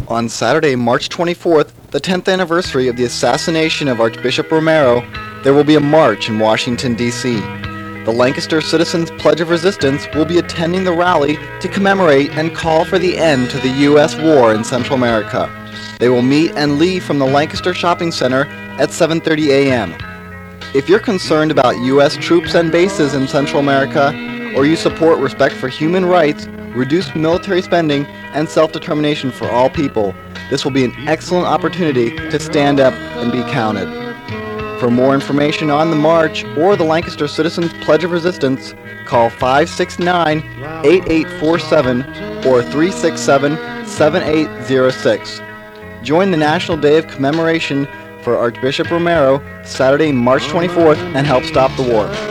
On Saturday, March 24th, the 10th anniversary of the assassination of Archbishop Romero, there will be a march in Washington, D.C. The Lancaster Citizens Pledge of Resistance will be attending the rally to commemorate and call for the end to the U.S. war in Central America. They will meet and leave from the Lancaster Shopping Center at 7:30 a.m. If you're concerned about U.S. troops and bases in Central America, or you support respect for human rights, reduced military spending, and self-determination for all people, this will be an excellent opportunity to stand up and be counted. For more information on the march or the Lancaster Citizens Pledge of Resistance, call 569-8847 or 367-7806. Join the National Day of Commemoration for Archbishop Romero, Saturday, March 24th, and help stop the war.